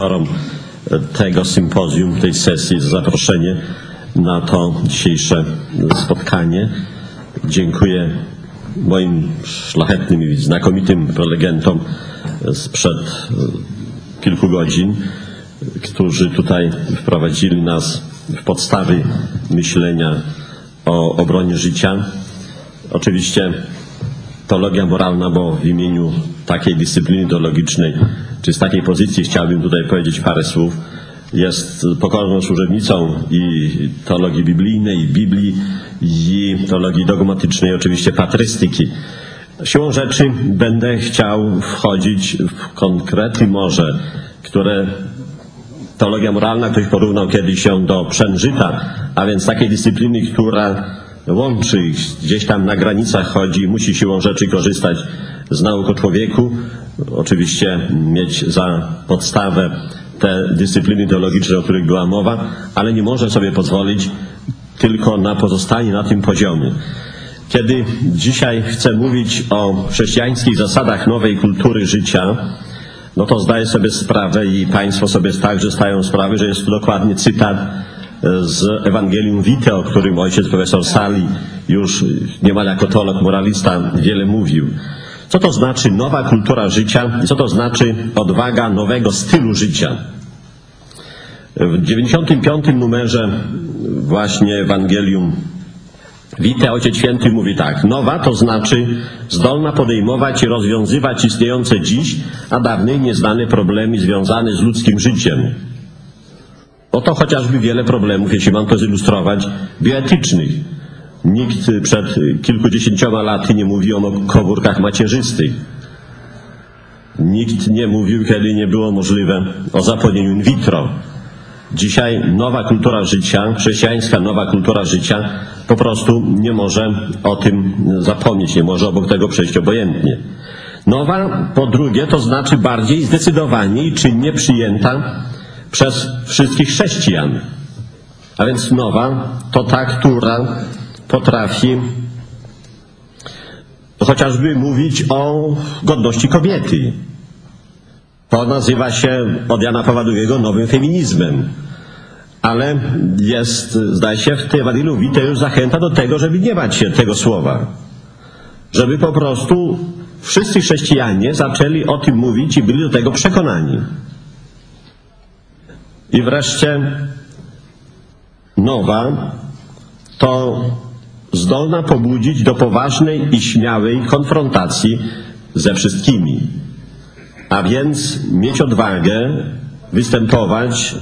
tego sympozjum, tej sesji za zaproszenie na to dzisiejsze spotkanie. Dziękuję moim szlachetnym i znakomitym prelegentom sprzed kilku godzin, którzy tutaj wprowadzili nas w podstawy myślenia o obronie życia. Oczywiście teologia moralna, bo w imieniu takiej dyscypliny teologicznej, czy z takiej pozycji chciałbym tutaj powiedzieć parę słów, jest pokorną służebnicą i teologii biblijnej, i Biblii, i teologii dogmatycznej, oczywiście patrystyki. Siłą rzeczy będę chciał wchodzić w konkrety może, które teologia moralna, ktoś porównał kiedyś się do przężyta, a więc takiej dyscypliny, która łączy, gdzieś tam na granicach chodzi, musi siłą rzeczy korzystać z nauk o człowieku, oczywiście mieć za podstawę te dyscypliny teologiczne, o których była mowa, ale nie może sobie pozwolić tylko na pozostanie na tym poziomie. Kiedy dzisiaj chcę mówić o chrześcijańskich zasadach nowej kultury życia, no to zdaję sobie sprawę i Państwo sobie także zdają sprawę, że jest to dokładnie cytat z Ewangelium Vitae, o którym ojciec profesor Sali już niemal jako teolog moralista wiele mówił. Co to znaczy nowa kultura życia i co to znaczy odwaga nowego stylu życia? W 95. numerze właśnie Ewangelium Vitae Ojciec Święty mówi tak: nowa to znaczy zdolna podejmować i rozwiązywać istniejące dziś, a dawniej nieznane problemy związane z ludzkim życiem. Oto chociażby wiele problemów, jeśli mam to zilustrować, bioetycznych. Nikt przed kilkudziesięcioma laty nie mówił o komórkach macierzystych. Nikt nie mówił, kiedy nie było możliwe, o zapłodnieniu in vitro. Dzisiaj nowa kultura życia, chrześcijańska nowa kultura życia po prostu nie może o tym zapomnieć, nie może obok tego przejść obojętnie. Nowa, po drugie, to znaczy bardziej zdecydowanie i czynnie przyjęta przez wszystkich chrześcijan. A więc nowa to ta, która potrafi chociażby mówić o godności kobiety. To nazywa się od Jana Pawła II nowym feminizmem. Ale jest, zdaje się, w tej Ewangelium Vitae już zachęta do tego, żeby nie bać się tego słowa. Żeby po prostu wszyscy chrześcijanie zaczęli o tym mówić i byli do tego przekonani. I wreszcie nowa to zdolna pobudzić do poważnej i śmiałej konfrontacji ze wszystkimi. A więc mieć odwagę występować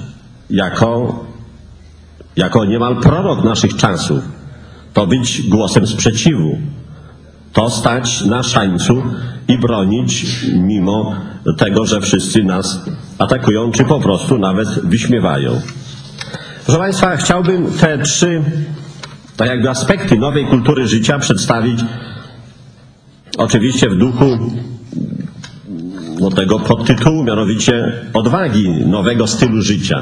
jako niemal prorok naszych czasów. To być głosem sprzeciwu. To stać na szańcu i bronić mimo tego, że wszyscy nas atakują, czy po prostu nawet wyśmiewają. Proszę Państwa, chciałbym te trzy tak jakby aspekty nowej kultury życia przedstawić oczywiście w duchu tego podtytułu, mianowicie odwagi nowego stylu życia.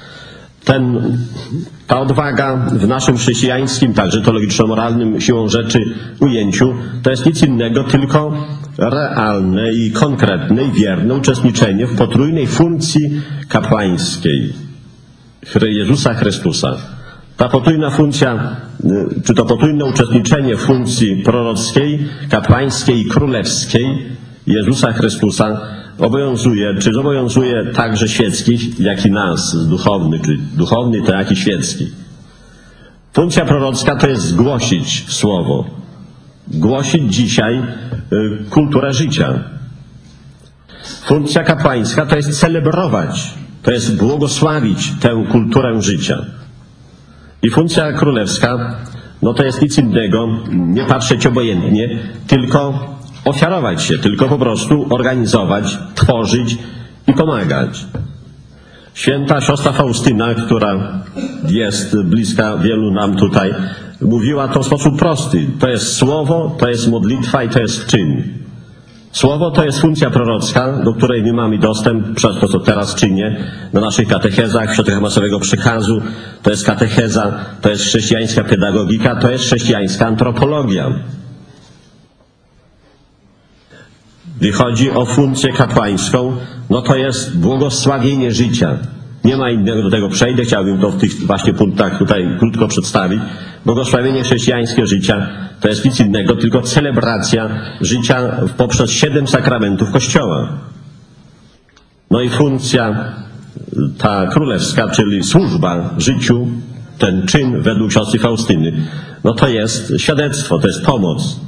Ta odwaga w naszym chrześcijańskim, także teologiczno-moralnym siłą rzeczy ujęciu, to jest nic innego, tylko realne i konkretne i wierne uczestniczenie w potrójnej funkcji kapłańskiej Jezusa Chrystusa. Ta potrójna funkcja, czy to potrójne uczestniczenie w funkcji prorockiej, kapłańskiej i królewskiej Jezusa Chrystusa obowiązuje, czy zobowiązuje także świeckich, jak i nas, duchownych, czy duchowny to jak i świecki. Funkcja prorocka to jest głosić słowo. Głosić dzisiaj kulturę życia. Funkcja kapłańska to jest celebrować, to jest błogosławić tę kulturę życia. I funkcja królewska, to jest nic innego, nie patrzeć obojętnie, tylko ofiarować się, tylko po prostu organizować, tworzyć i pomagać. Święta siostra Faustyna, która jest bliska wielu nam tutaj, mówiła to w sposób prosty. To jest słowo, to jest modlitwa i to jest czyn. Słowo to jest funkcja prorocka, do której my mamy dostęp przez to, co teraz czynię, na naszych katechezach, w środkach masowego przekazu. To jest katecheza, to jest chrześcijańska pedagogika, to jest chrześcijańska antropologia. gdy chodzi o funkcję kapłańską, no to jest błogosławienie życia. Nie ma innego, do tego przejdę, chciałbym to w tych właśnie punktach tutaj krótko przedstawić. Błogosławienie chrześcijańskie życia to jest nic innego, tylko celebracja życia poprzez 7 sakramentów Kościoła. No i funkcja ta królewska, czyli służba życiu, ten czyn według siostry Faustyny, no to jest świadectwo, to jest pomoc.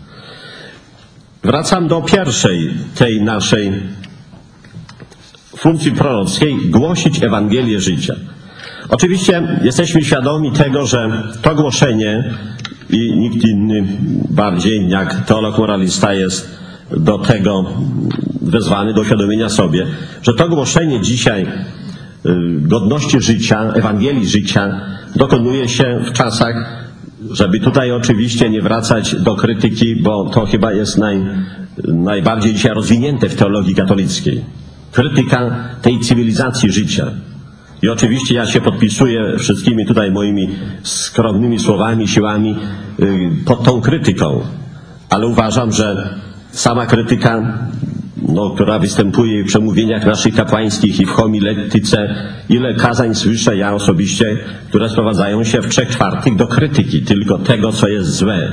Wracam do pierwszej tej naszej funkcji prorockiej, głosić Ewangelię życia. Oczywiście jesteśmy świadomi tego, że to głoszenie i nikt inny bardziej jak teolog moralista jest do tego wezwany, do uświadomienia sobie, że to głoszenie dzisiaj godności życia, Ewangelii życia dokonuje się w czasach, żeby tutaj oczywiście nie wracać do krytyki, bo to chyba jest najbardziej dzisiaj rozwinięte w teologii katolickiej. Krytyka tej cywilizacji życia. I oczywiście ja się podpisuję wszystkimi tutaj moimi skromnymi słowami, siłami pod tą krytyką. Ale uważam, że sama krytyka, która występuje w przemówieniach naszych kapłańskich i w homiletyce, ile kazań słyszę ja osobiście, które sprowadzają się w 3/4 do krytyki, tylko tego, co jest złe.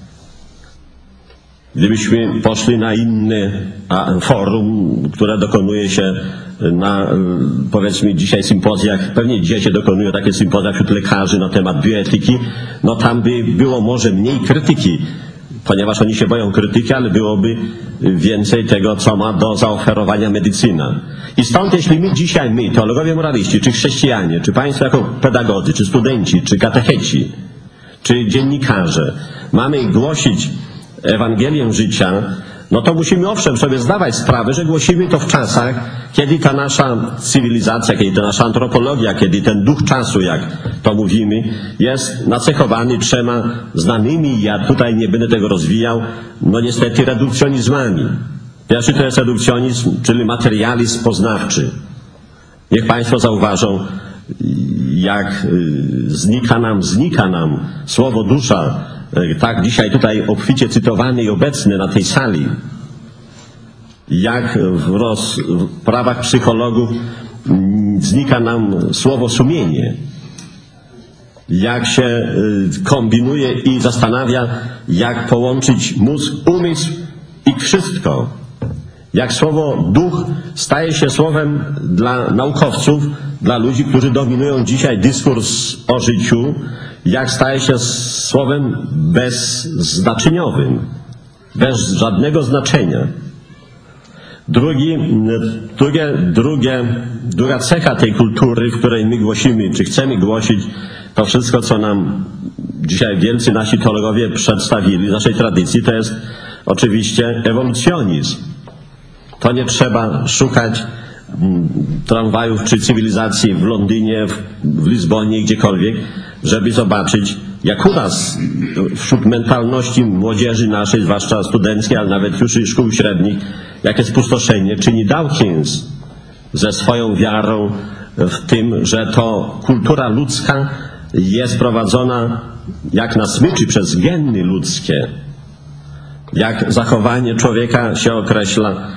Gdybyśmy poszli na inne forum, które dokonuje się na, powiedzmy, dzisiaj sympozjach, pewnie dzisiaj się dokonują takie sympozja wśród lekarzy na temat bioetyki, no tam by było może mniej krytyki, ponieważ oni się boją krytyki, ale byłoby więcej tego, co ma do zaoferowania medycyna. I stąd, jeśli my, teologowie moraliści, czy chrześcijanie, czy państwo jako pedagodzy, czy studenci, czy katecheci, czy dziennikarze, mamy głosić Ewangelię życia, no to musimy owszem sobie zdawać sprawę, że głosimy to w czasach, kiedy ta nasza cywilizacja, kiedy ta nasza antropologia, kiedy ten duch czasu, jak to mówimy, jest nacechowany 3 znanymi, ja tutaj nie będę tego rozwijał, no niestety redukcjonizmami. Pierwszy to jest redukcjonizm, czyli materializm poznawczy. Niech państwo zauważą, jak znika nam słowo dusza, tak dzisiaj tutaj obficie cytowany i obecny na tej sali, jak w prawach psychologów znika nam słowo sumienie, jak się kombinuje i zastanawia, jak połączyć mózg, umysł i wszystko. Jak słowo duch staje się słowem dla naukowców, dla ludzi, którzy dominują dzisiaj dyskurs o życiu, jak staje się słowem bezznaczeniowym, bez żadnego znaczenia. Druga cecha tej kultury, w której my głosimy, czy chcemy głosić, to wszystko, co nam dzisiaj wielcy nasi teologowie przedstawili z naszej tradycji, to jest oczywiście ewolucjonizm. To nie trzeba szukać tramwajów czy cywilizacji w Londynie, w Lizbonie, gdziekolwiek, żeby zobaczyć, jak u nas wśród mentalności młodzieży naszej, zwłaszcza studenckiej, ale nawet już i szkół średnich, jakie spustoszenie czyni Dawkins ze swoją wiarą w tym, że to kultura ludzka jest prowadzona jak na smyczy przez geny ludzkie. Jak zachowanie człowieka się określa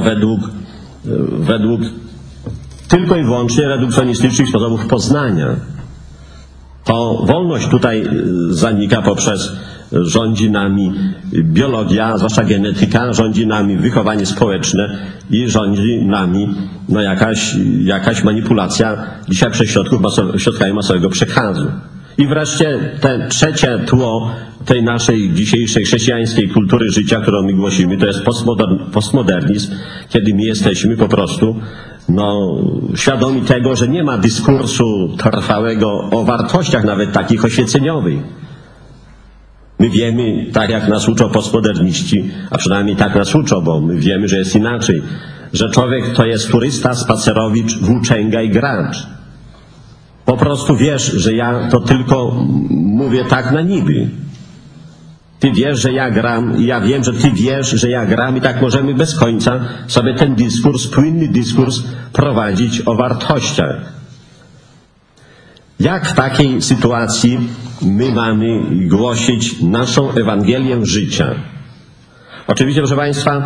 według tylko i wyłącznie redukcjonistycznych sposobów poznania. To wolność tutaj zanika poprzez rządzi nami biologia, zwłaszcza genetyka, rządzi nami wychowanie społeczne i rządzi nami jakaś manipulacja dzisiaj przez środkami masowego przekazu. I wreszcie te trzecie tło tej naszej dzisiejszej chrześcijańskiej kultury życia, którą my głosimy, to jest postmodernizm, kiedy my jesteśmy po prostu świadomi tego, że nie ma dyskursu trwałego o wartościach nawet takich oświeceniowych. My wiemy, tak jak nas uczą postmoderniści, a przynajmniej tak nas uczą, bo my wiemy, że jest inaczej, że człowiek to jest turysta, spacerowicz, włóczęga i gracz. Po prostu wiesz, że ja to tylko mówię tak na niby. Ty wiesz, że ja gram i ja wiem, że ty wiesz, że ja gram i tak możemy bez końca sobie ten dyskurs, płynny dyskurs prowadzić o wartościach. Jak w takiej sytuacji my mamy głosić naszą Ewangelię życia? Oczywiście, proszę państwa,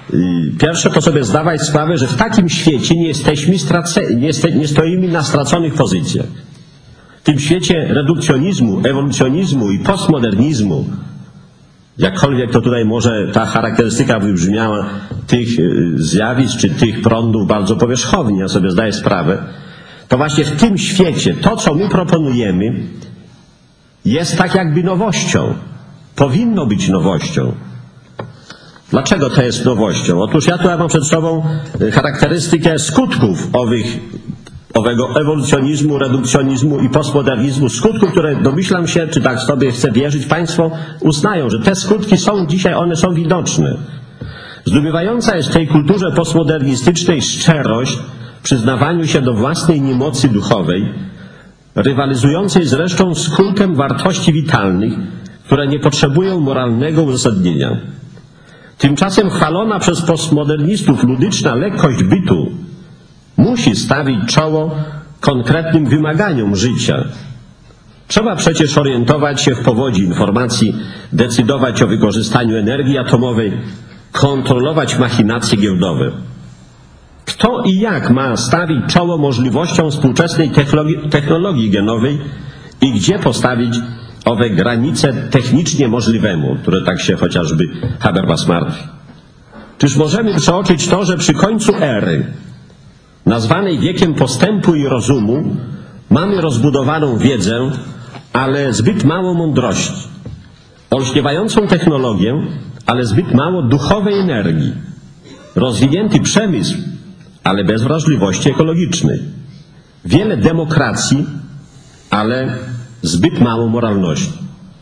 Pierwsze to sobie zdawać sprawę, że w takim świecie nie stoimy na straconych pozycjach. W tym świecie redukcjonizmu, ewolucjonizmu i postmodernizmu, jakkolwiek to tutaj może ta charakterystyka wybrzmiała tych zjawisk czy tych prądów bardzo powierzchownie, ja sobie zdaję sprawę, to właśnie w tym świecie to, co my proponujemy, jest tak jakby nowością. Powinno być nowością. Dlaczego to jest nowością? Otóż ja tutaj mam przed sobą charakterystykę skutków owego ewolucjonizmu, redukcjonizmu i postmodernizmu, skutków, które domyślam się, czy tak sobie chcę wierzyć, Państwo uznają, że te skutki są dzisiaj, one są widoczne. Zdumiewająca jest w tej kulturze postmodernistycznej szczerość w przyznawaniu się do własnej niemocy duchowej, rywalizującej zresztą z kultem wartości witalnych, które nie potrzebują moralnego uzasadnienia. Tymczasem chwalona przez postmodernistów ludyczna lekkość bytu musi stawić czoło konkretnym wymaganiom życia. Trzeba przecież orientować się w powodzi informacji, decydować o wykorzystaniu energii atomowej, kontrolować machinacje giełdowe. Kto i jak ma stawić czoło możliwościom współczesnej technologii genowej i gdzie postawić owe granice technicznie możliwemu, które tak się chociażby Habermas martwi. Czyż możemy przeoczyć to, że przy końcu ery, nazwanej wiekiem postępu i rozumu, mamy rozbudowaną wiedzę, ale zbyt mało mądrości, olśniewającą technologię, ale zbyt mało duchowej energii, rozwinięty przemysł, ale bez wrażliwości ekologicznej, wiele demokracji, ale zbyt mało moralności.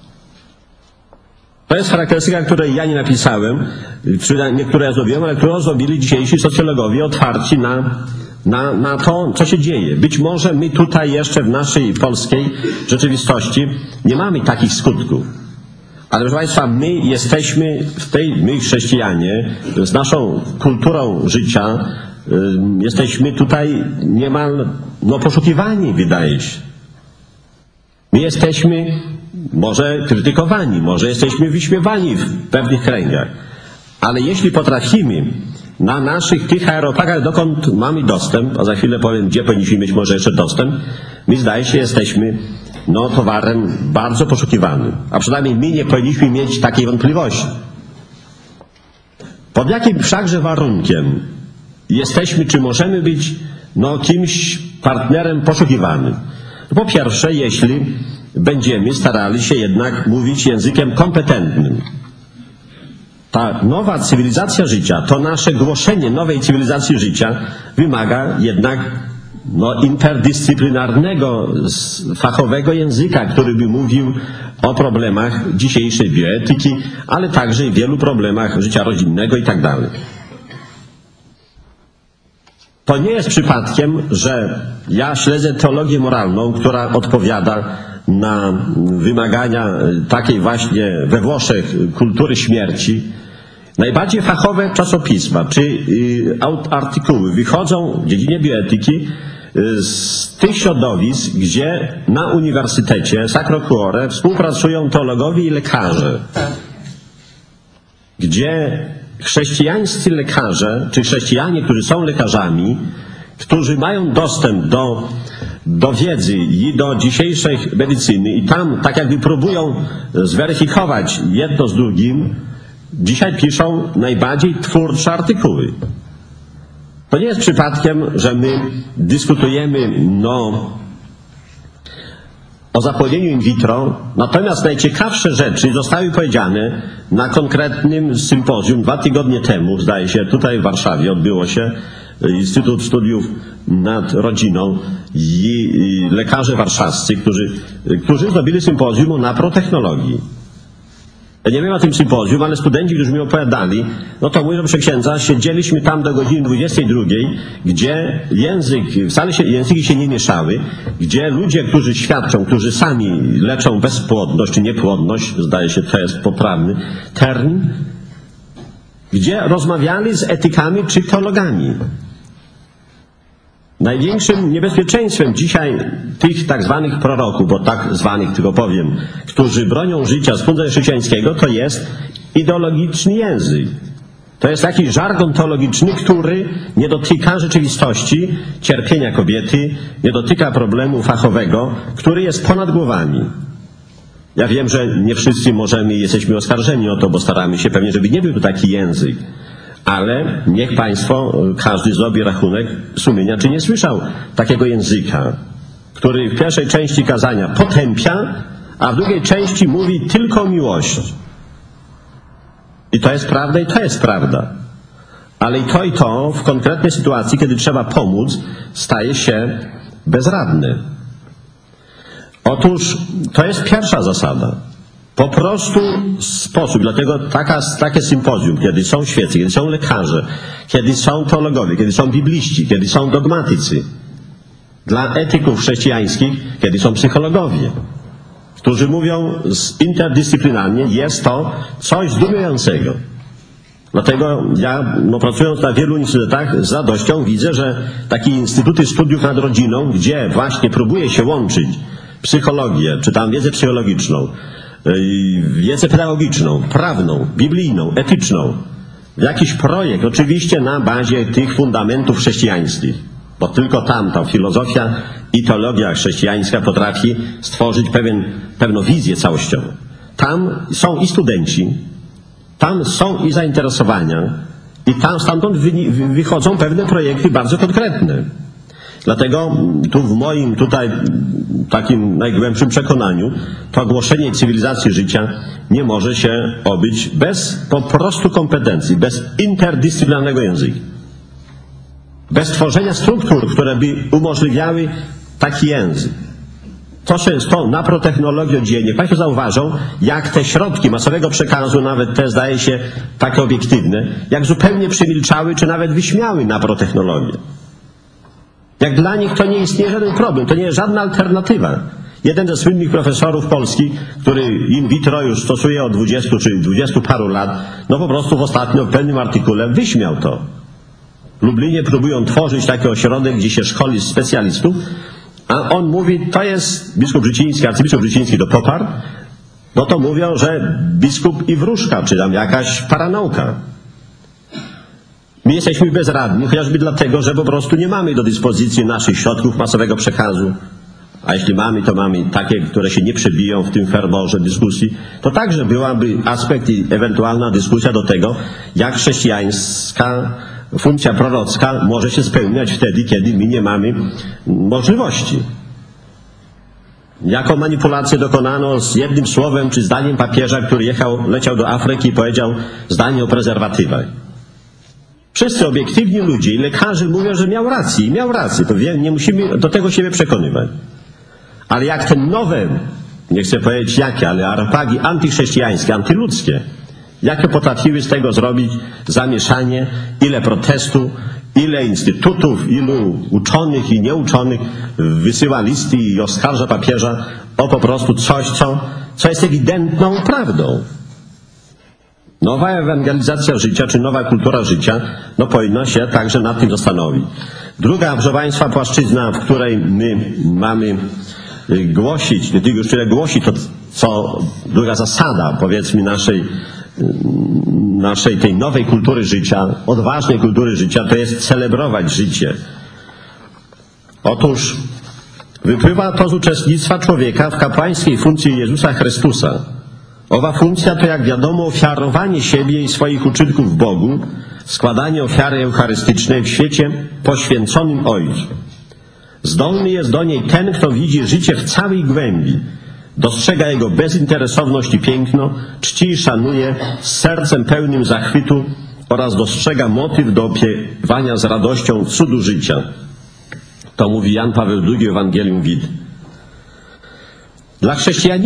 To jest charakterystyka, której ja nie napisałem, czy niektóre ja zrobiłem, ale którą zrobili dzisiejsi socjologowie otwarci na to, co się dzieje. Być może my tutaj jeszcze w naszej polskiej rzeczywistości nie mamy takich skutków. Ale proszę Państwa, my jesteśmy my chrześcijanie, z naszą kulturą życia, jesteśmy tutaj niemal poszukiwani, wydaje się. My jesteśmy może krytykowani, może jesteśmy wyśmiewani w pewnych kręgach, ale jeśli potrafimy na naszych tych aeropagach, dokąd mamy dostęp, a za chwilę powiem, gdzie powinniśmy mieć może jeszcze dostęp, my zdaje się jesteśmy towarem bardzo poszukiwanym, a przynajmniej my nie powinniśmy mieć takiej wątpliwości. Pod jakim wszakże warunkiem jesteśmy, czy możemy być kimś partnerem poszukiwanym? Po pierwsze, jeśli będziemy starali się jednak mówić językiem kompetentnym. Ta nowa cywilizacja życia, to nasze głoszenie nowej cywilizacji życia wymaga jednak interdyscyplinarnego, fachowego języka, który by mówił o problemach dzisiejszej bioetyki, ale także i wielu problemach życia rodzinnego i tak dalej. To nie jest przypadkiem, że ja śledzę teologię moralną, która odpowiada na wymagania takiej właśnie we Włoszech kultury śmierci. Najbardziej fachowe czasopisma czy artykuły wychodzą w dziedzinie bioetyki z tych środowisk, gdzie na Uniwersytecie Sacro Cuore współpracują teologowie i lekarze, gdzie chrześcijańscy lekarze, czy chrześcijanie, którzy są lekarzami, którzy mają dostęp do wiedzy i do dzisiejszej medycyny i tam tak jakby próbują zweryfikować jedno z drugim, dzisiaj piszą najbardziej twórcze artykuły. To nie jest przypadkiem, że my dyskutujemy o zapłodnieniu in vitro, natomiast najciekawsze rzeczy zostały powiedziane na konkretnym sympozjum 2 tygodnie temu, zdaje się, tutaj w Warszawie odbyło się, Instytut Studiów nad Rodziną i lekarze warszawscy, którzy zrobili sympozjum o naprotechnologii. Ja nie wiem o tym sympozjum, ale studenci, którzy mi opowiadali, to mówią, proszę księdza, siedzieliśmy tam do godziny 22, gdzie wcale języki się nie mieszały, gdzie ludzie, którzy świadczą, którzy sami leczą bezpłodność czy niepłodność, zdaje się, to jest poprawny termin, gdzie rozmawiali z etykami czy teologami. Największym niebezpieczeństwem dzisiaj tych tak zwanych proroków, bo tak zwanych tylko powiem, którzy bronią życia z fundamentu chrześcijańskiego, to jest ideologiczny język. To jest taki żargon teologiczny, który nie dotyka rzeczywistości, cierpienia kobiety, nie dotyka problemu fachowego, który jest ponad głowami. Ja wiem, że nie wszyscy jesteśmy oskarżeni o to, bo staramy się pewnie, żeby nie był to taki język. Ale niech Państwo, każdy zrobi rachunek sumienia, czy nie słyszał takiego języka, który w pierwszej części kazania potępia, a w drugiej części mówi tylko o miłości. I to jest prawda, i to jest prawda. Ale i to w konkretnej sytuacji, kiedy trzeba pomóc, staje się bezradne. Otóż to jest pierwsza zasada. Po prostu sposób, dlatego takie sympozjum, kiedy są świeccy, kiedy są lekarze, kiedy są teologowie, kiedy są bibliści, kiedy są dogmatycy, dla etyków chrześcijańskich, kiedy są psychologowie, którzy mówią interdyscyplinarnie, jest to coś zdumiewającego. Dlatego ja, pracując na wielu uniwersytetach, z radością widzę, że takie instytuty studiów nad rodziną, gdzie właśnie próbuje się łączyć psychologię, czy tam wiedzę psychologiczną, wiedzę pedagogiczną, prawną, biblijną, etyczną, w jakiś projekt, oczywiście na bazie tych fundamentów chrześcijańskich, bo tylko tam ta filozofia i teologia chrześcijańska potrafi stworzyć pewną wizję całościową. Tam są i studenci, tam są i zainteresowania i tam stamtąd wychodzą pewne projekty bardzo konkretne. Dlatego tu w moim takim najgłębszym przekonaniu to głoszenie cywilizacji życia nie może się obyć bez po prostu kompetencji, bez interdyscyplinarnego języka. Bez tworzenia struktur, które by umożliwiały taki język. To jest to naprotechnologię dziennie. Państwo zauważą, jak te środki masowego przekazu, nawet te zdaje się takie obiektywne, jak zupełnie przemilczały, czy nawet wyśmiały naprotechnologię. Jak dla nich to nie istnieje żaden problem, to nie jest żadna alternatywa. Jeden ze słynnych profesorów polskich, który in vitro już stosuje od 20 czy 20 paru lat, po prostu ostatnio w pewnym artykule wyśmiał to. W Lublinie próbują tworzyć taki ośrodek, gdzie się szkoli specjalistów, a on mówi, to jest biskup Życiński, arcybiskup Życiński to poparł, to mówią, że biskup i wróżka, czy tam jakaś paranauka. My jesteśmy bezradni, chociażby dlatego, że po prostu nie mamy do dyspozycji naszych środków masowego przekazu. A jeśli mamy, to mamy takie, które się nie przebiją w tym ferworze dyskusji. To także byłaby aspekt i ewentualna dyskusja do tego, jak chrześcijańska funkcja prorocka może się spełniać wtedy, kiedy my nie mamy możliwości. Jaką manipulację dokonano z jednym słowem czy zdaniem papieża, który leciał do Afryki i powiedział zdanie o prezerwatywach. Wszyscy obiektywni ludzie i lekarze mówią, że miał rację. To nie musimy do tego siebie przekonywać. Ale jak te nowe, nie chcę powiedzieć jakie, ale arpagi antychrześcijańskie, antyludzkie, jakie potrafiły z tego zrobić zamieszanie, ile protestu, ile instytutów, ilu uczonych i nieuczonych wysyła listy i oskarża papieża o po prostu coś, co jest ewidentną prawdą. Nowa ewangelizacja życia, czy nowa kultura życia, powinno się także nad tym zastanowić. Druga, proszę Państwa, płaszczyzna, w której my mamy głosić, nie tylko już tyle głosić, to co druga zasada, powiedzmy, naszej tej nowej kultury życia, odważnej kultury życia, to jest celebrować życie. Otóż wypływa to z uczestnictwa człowieka w kapłańskiej funkcji Jezusa Chrystusa. Owa funkcja to, jak wiadomo, ofiarowanie siebie i swoich uczynków Bogu, składanie ofiary eucharystycznej w świecie poświęconym Ojcu. Zdolny jest do niej ten, kto widzi życie w całej głębi, dostrzega jego bezinteresowność i piękno, czci i szanuje z sercem pełnym zachwytu oraz dostrzega motyw do opiewania z radością cudu życia. To mówi Jan Paweł II w Ewangelium Wid. Dla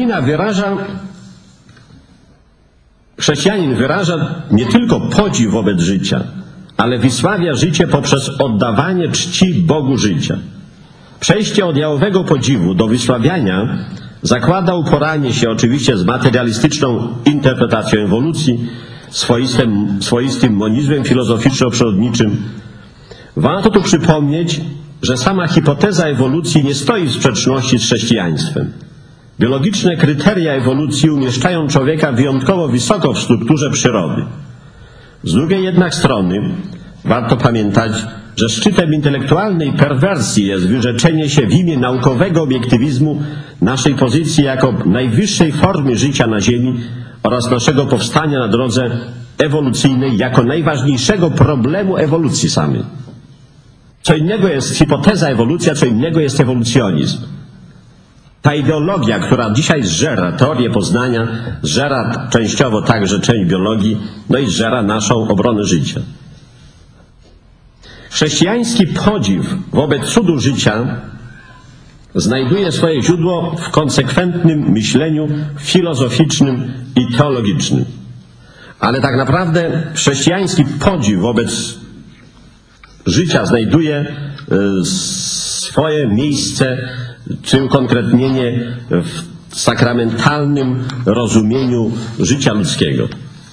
chrześcijanin wyraża nie tylko podziw wobec życia, ale wysławia życie poprzez oddawanie czci Bogu życia. Przejście od jałowego podziwu do wysławiania zakłada uporanie się oczywiście z materialistyczną interpretacją ewolucji, swoistym monizmem filozoficzno-przyrodniczym. Warto tu przypomnieć, że sama hipoteza ewolucji nie stoi w sprzeczności z chrześcijaństwem. Biologiczne kryteria ewolucji umieszczają człowieka wyjątkowo wysoko w strukturze przyrody. Z drugiej jednak strony warto pamiętać, że szczytem intelektualnej perwersji jest wyrzeczenie się w imię naukowego obiektywizmu naszej pozycji jako najwyższej formy życia na Ziemi oraz naszego powstania na drodze ewolucyjnej jako najważniejszego problemu ewolucji samej. Co innego jest hipoteza ewolucji, a co innego jest ewolucjonizm. Ta ideologia, która dzisiaj zżera teorię poznania, zżera częściowo także część biologii, no i zżera naszą obronę życia. Chrześcijański podziw wobec cudu życia znajduje swoje źródło w konsekwentnym myśleniu filozoficznym i teologicznym. Ale tak naprawdę chrześcijański podziw wobec życia znajduje swoje miejsce czy ukonkretnienie w sakramentalnym rozumieniu życia ludzkiego.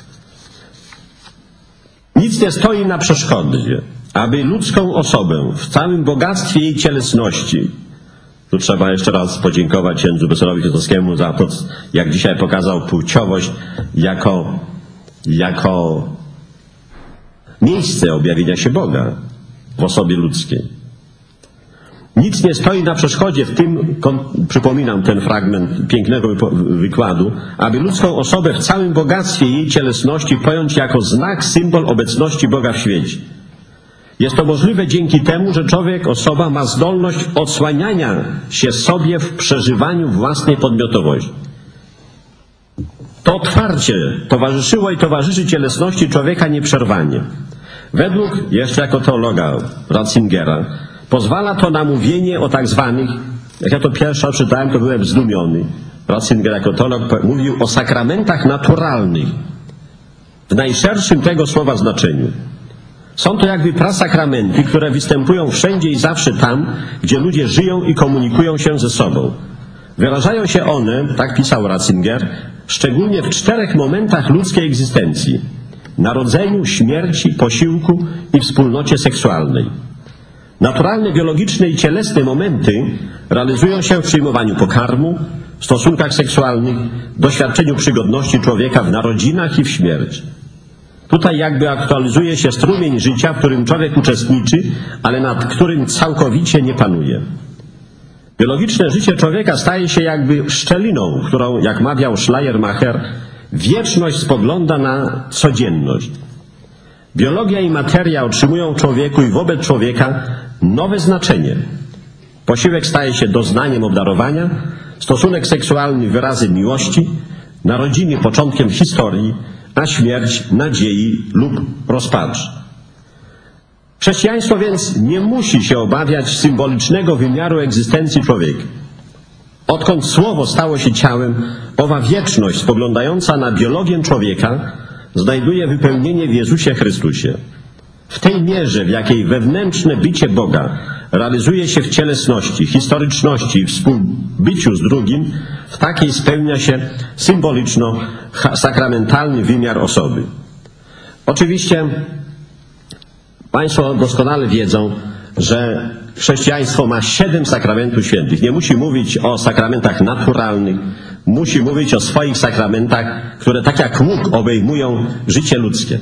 Nic nie stoi na przeszkodzie, aby ludzką osobę w całym bogactwie jej cielesności, tu trzeba jeszcze raz podziękować księdzu profesorowi Kwiatkowskiemu za to, jak dzisiaj pokazał płciowość jako miejsce objawienia się Boga w osobie ludzkiej. Nic nie stoi na przeszkodzie w tym, przypominam ten fragment pięknego wykładu, aby ludzką osobę w całym bogactwie jej cielesności pojąć jako znak, symbol obecności Boga w świecie. Jest to możliwe dzięki temu, że człowiek, osoba ma zdolność odsłaniania się sobie w przeżywaniu własnej podmiotowości. To otwarcie towarzyszyło i towarzyszy cielesności człowieka nieprzerwanie. Według, jeszcze jako teologa Ratzingera, pozwala to na mówienie o tak zwanych, jak ja to pierwszy raz czytałem, to byłem zdumiony. Ratzinger jako teolog mówił o sakramentach naturalnych w najszerszym tego słowa znaczeniu. Są to jakby prasakramenty, które występują wszędzie i zawsze tam, gdzie ludzie żyją i komunikują się ze sobą. Wyrażają się one, tak pisał Ratzinger, szczególnie w 4 momentach ludzkiej egzystencji: narodzeniu, śmierci, posiłku i wspólnocie seksualnej. Naturalne, biologiczne i cielesne momenty realizują się w przyjmowaniu pokarmu, w stosunkach seksualnych, doświadczeniu przygodności człowieka w narodzinach i w śmierci. Tutaj jakby aktualizuje się strumień życia, w którym człowiek uczestniczy, ale nad którym całkowicie nie panuje. Biologiczne życie człowieka staje się jakby szczeliną, którą, jak mawiał Schleiermacher, wieczność spogląda na codzienność. Biologia i materia otrzymują w człowieku i wobec człowieka nowe znaczenie. Posiłek staje się doznaniem obdarowania, stosunek seksualny wyrazem miłości, narodziny początkiem historii, a śmierć nadziei lub rozpaczy. Chrześcijaństwo więc nie musi się obawiać symbolicznego wymiaru egzystencji człowieka. Odkąd Słowo stało się ciałem, owa wieczność spoglądająca na biologię człowieka znajduje wypełnienie w Jezusie Chrystusie. W tej mierze, w jakiej wewnętrzne bycie Boga realizuje się w cielesności, historyczności i współbyciu z drugim, w takiej spełnia się symboliczno-sakramentalny wymiar osoby. Oczywiście Państwo doskonale wiedzą, że chrześcijaństwo ma 7 sakramentów świętych. Nie musi mówić o sakramentach naturalnych, musi mówić o swoich sakramentach, które tak jak łuk obejmują życie ludzkie.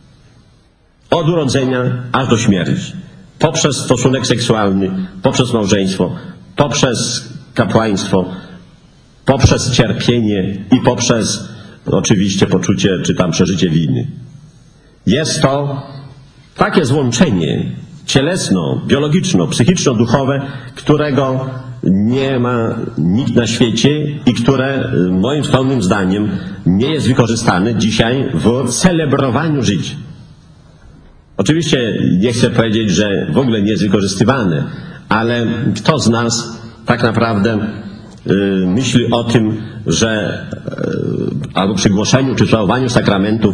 Od urodzenia aż do śmierci. Poprzez stosunek seksualny, poprzez małżeństwo, poprzez kapłaństwo, poprzez cierpienie i poprzez oczywiście poczucie czy tam przeżycie winy. Jest to takie złączenie cielesno, biologiczno, psychiczno-duchowe, którego nie ma nikt na świecie i które moim skromnym zdaniem nie jest wykorzystane dzisiaj w celebrowaniu życia. Oczywiście nie chcę powiedzieć, że w ogóle nie jest wykorzystywane, ale kto z nas tak naprawdę myśli o tym, że albo przy głoszeniu czy sprawowaniu sakramentów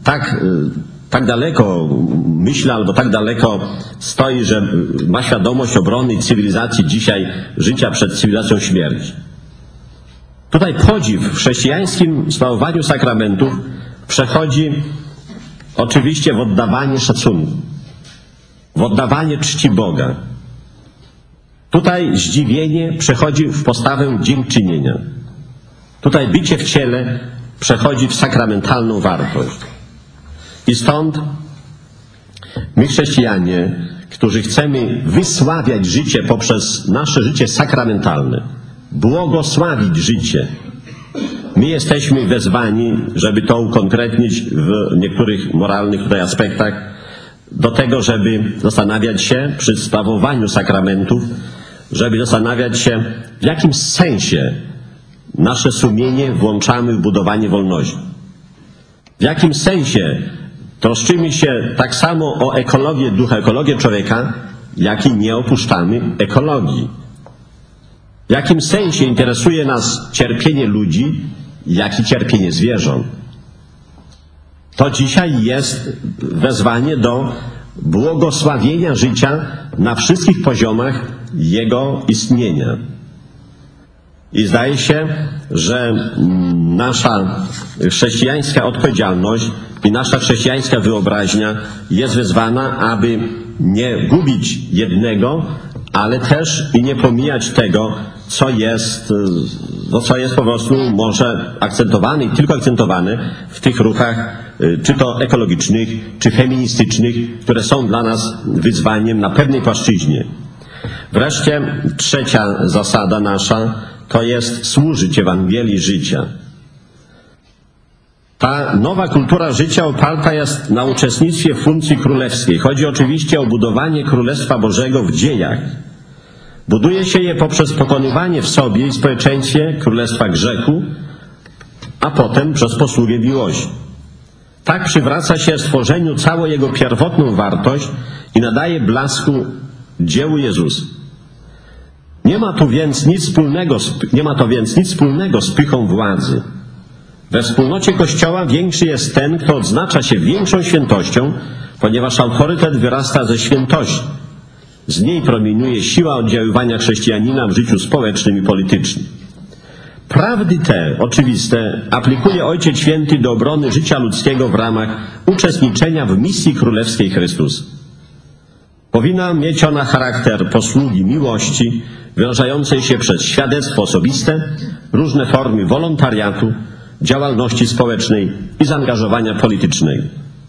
tak daleko myśli albo tak daleko stoi, że ma świadomość obrony cywilizacji dzisiaj, życia przed cywilizacją śmierci. Tutaj podziw w chrześcijańskim sprawowaniu sakramentów przechodzi oczywiście w oddawanie szacunku, w oddawanie czci Boga. Tutaj zdziwienie przechodzi w postawę dziękczynienia. Tutaj bycie w ciele przechodzi w sakramentalną wartość. I stąd my, chrześcijanie, którzy chcemy wysławiać życie poprzez nasze życie sakramentalne, błogosławić życie, my jesteśmy wezwani, żeby to ukonkretnić w niektórych moralnych tutaj aspektach, do tego, żeby zastanawiać się przy sprawowaniu sakramentów, żeby zastanawiać się, w jakim sensie nasze sumienie włączamy w budowanie wolności. W jakim sensie troszczymy się tak samo o ekologię ducha, ekologię człowieka, jak i nie opuszczamy ekologii. W jakim sensie interesuje nas cierpienie ludzi, jak i cierpienie zwierząt. To dzisiaj jest wezwanie do błogosławienia życia na wszystkich poziomach jego istnienia. I zdaje się, że nasza chrześcijańska odpowiedzialność i nasza chrześcijańska wyobraźnia jest wezwana, aby nie gubić jednego, ale też i nie pomijać tego, co jest po prostu może akcentowane i tylko akcentowane w tych ruchach, czy to ekologicznych, czy feministycznych, które są dla nas wyzwaniem na pewnej płaszczyźnie. Wreszcie trzecia zasada nasza to jest służyć Ewangelii życia. Ta nowa kultura życia oparta jest na uczestnictwie w funkcji królewskiej. Chodzi oczywiście o budowanie Królestwa Bożego w dziejach. Buduje się je poprzez pokonywanie w sobie i społeczeństwie królestwa grzechu, a potem przez posługę miłości. Tak przywraca się stworzeniu całą jego pierwotną wartość i nadaje blasku dziełu Jezusa. Nie ma to więc nic wspólnego z pychą władzy. We wspólnocie Kościoła większy jest ten, kto odznacza się większą świętością, ponieważ autorytet wyrasta ze świętości. Z niej promieniuje siła oddziaływania chrześcijanina w życiu społecznym i politycznym. Prawdy te, oczywiste, aplikuje Ojciec Święty do obrony życia ludzkiego w ramach uczestniczenia w misji królewskiej Chrystusa. Powinna mieć ona charakter posługi miłości, wyrażającej się przez świadectwo osobiste, różne formy wolontariatu, działalności społecznej i zaangażowania politycznego.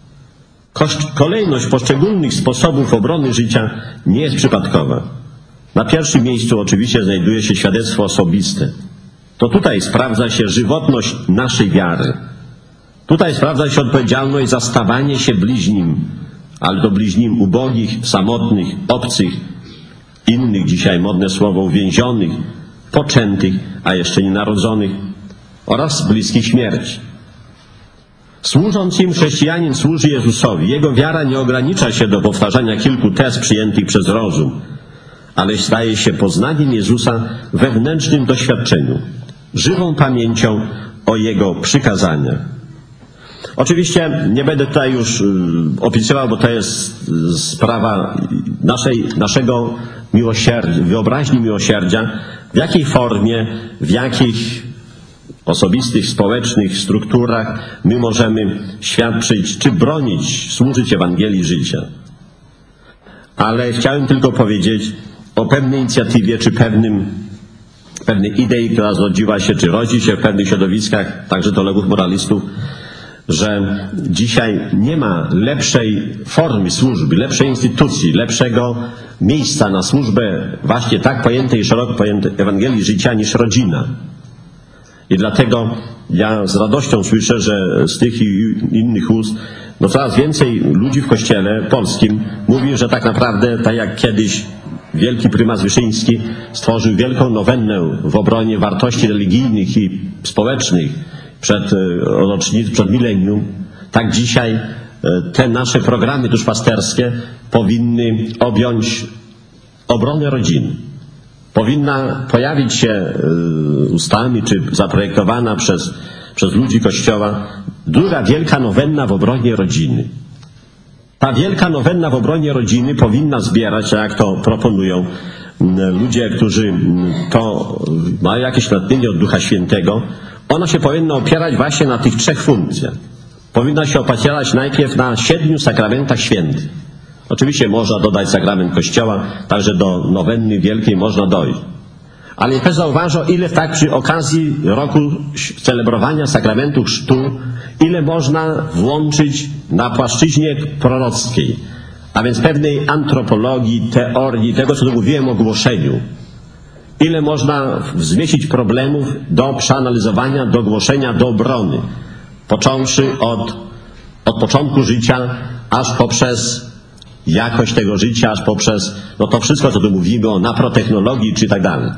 Kolejność poszczególnych sposobów obrony życia nie jest przypadkowa. Na pierwszym miejscu oczywiście znajduje się świadectwo osobiste. To tutaj sprawdza się żywotność naszej wiary. Tutaj sprawdza się odpowiedzialność za stawanie się bliźnim, ale do bliźnim ubogich, samotnych, obcych, innych dzisiaj modne słowo uwięzionych, poczętych, a jeszcze nienarodzonych oraz bliskich śmierci. Służąc im, chrześcijanin służy Jezusowi. Jego wiara nie ogranicza się do powtarzania kilku tez przyjętych przez rozum, ale staje się poznaniem Jezusa w wewnętrznym doświadczeniu, żywą pamięcią o Jego przykazaniach. Oczywiście nie będę tutaj już opisywał, bo to jest sprawa naszego miłosierdzia, wyobraźni miłosierdzia, w jakiej formie, w jakich osobistych, społecznych strukturach my możemy świadczyć, czy bronić, służyć Ewangelii życia. Ale chciałem tylko powiedzieć o pewnej inicjatywie, czy pewnej idei, która zrodziła się, czy rodzi się w pewnych środowiskach, także teologów moralistów, że dzisiaj nie ma lepszej formy służby, lepszej instytucji, lepszego miejsca na służbę właśnie tak pojętej, szeroko pojętej Ewangelii życia niż rodzina. I dlatego ja z radością słyszę, że z tych i innych ust coraz więcej ludzi w Kościele polskim mówi, że tak naprawdę, tak jak kiedyś wielki prymas Wyszyński stworzył wielką nowennę w obronie wartości religijnych i społecznych przed milenium, tak dzisiaj te nasze programy duszpasterskie powinny objąć obronę rodziny. Powinna pojawić się ustami, czy zaprojektowana przez ludzi Kościoła druga wielka nowenna w obronie rodziny. Ta wielka nowenna w obronie rodziny powinna zbierać, jak to proponują ludzie, którzy to mają jakieś natchnienie od Ducha Świętego. Ona się powinna opierać właśnie na tych trzech funkcjach. Powinna się opierać najpierw na 7 sakramentach świętych. Oczywiście można dodać sakrament Kościoła, także do nowenny wielkiej można dojść. Ale niech zauważą, ile tak przy okazji roku celebrowania sakramentu chrztu, ile można włączyć na płaszczyźnie prorockiej, a więc pewnej antropologii, teorii, tego co tu mówiłem o głoszeniu. Ile można zmieścić problemów do przeanalizowania, do głoszenia, do obrony. Począwszy od początku życia, aż poprzez jakość tego życia, aż poprzez to wszystko, co tu mówimy o naprotechnologii czy tak dalej.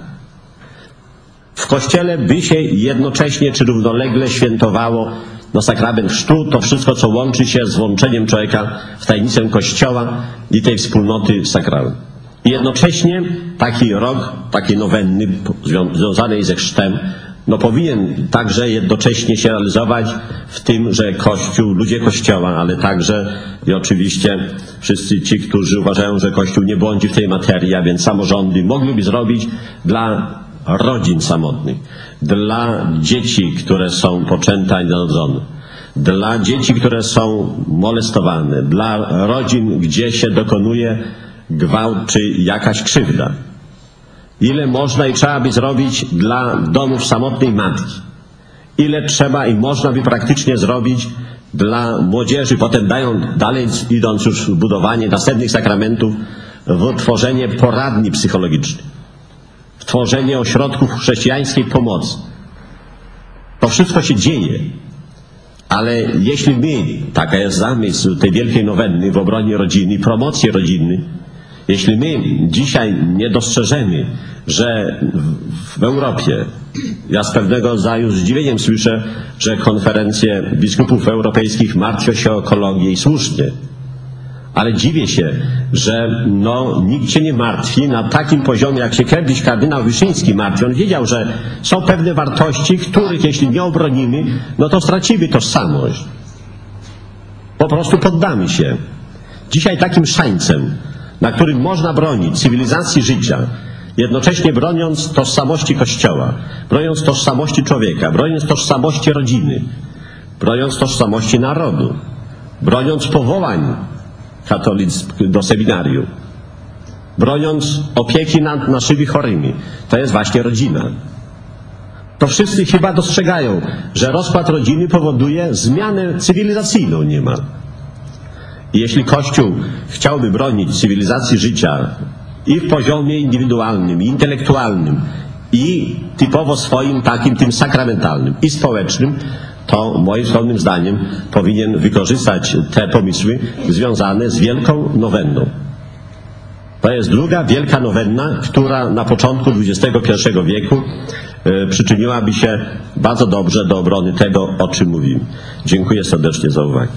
W Kościele by się jednocześnie czy równolegle świętowało sakrament chrztu, to wszystko, co łączy się z włączeniem człowieka w tajemnicę Kościoła i tej wspólnoty sakralnej. I jednocześnie taki rok, takiej nowenny związanej ze chrztem, powinien także jednocześnie się realizować w tym, że Kościół, ludzie Kościoła, ale także i oczywiście wszyscy ci, którzy uważają, że Kościół nie błądzi w tej materii, a więc samorządy, mogliby zrobić dla rodzin samotnych, dla dzieci, które są poczęte i narodzone, dla dzieci, które są molestowane, dla rodzin, gdzie się dokonuje gwałt czy jakaś krzywda. Ile można i trzeba by zrobić dla domów samotnej matki. Ile trzeba i można by praktycznie zrobić dla młodzieży, potem dalej idąc już w budowanie następnych sakramentów, w tworzenie poradni psychologicznych, w tworzenie ośrodków chrześcijańskiej pomocy. To wszystko się dzieje. Ale jeśli my, taka jest zamysł tej wielkiej nowenny w obronie rodziny, promocji rodziny, jeśli my dzisiaj nie dostrzeżemy, że w Europie, ja z pewnego rodzaju zdziwieniem słyszę, że konferencje biskupów europejskich martwią się o ekologię i słusznie, ale dziwię się, że nikt się nie martwi na takim poziomie, jak się kiedyś kardynał Wyszyński martwi. On wiedział, że są pewne wartości, których jeśli nie obronimy, to stracimy tożsamość. Po prostu poddamy się. Dzisiaj takim szańcem, na którym można bronić cywilizacji życia, jednocześnie broniąc tożsamości Kościoła, broniąc tożsamości człowieka, broniąc tożsamości rodziny, broniąc tożsamości narodu, broniąc powołań do seminarium, broniąc opieki nad naszymi chorymi. To jest właśnie rodzina. To wszyscy chyba dostrzegają, że rozpad rodziny powoduje zmianę cywilizacyjną niemal. I jeśli Kościół chciałby bronić cywilizacji życia i w poziomie indywidualnym, i intelektualnym, i typowo swoim takim tym sakramentalnym i społecznym, to moim skromnym zdaniem powinien wykorzystać te pomysły związane z wielką nowenną. To jest druga wielka nowenna, która na początku XXI wieku przyczyniłaby się bardzo dobrze do obrony tego, o czym mówimy. Dziękuję serdecznie za uwagę.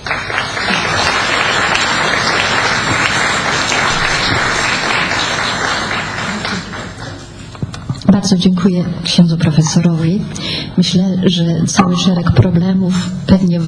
Bardzo dziękuję księdzu profesorowi. Myślę, że cały szereg problemów pewnie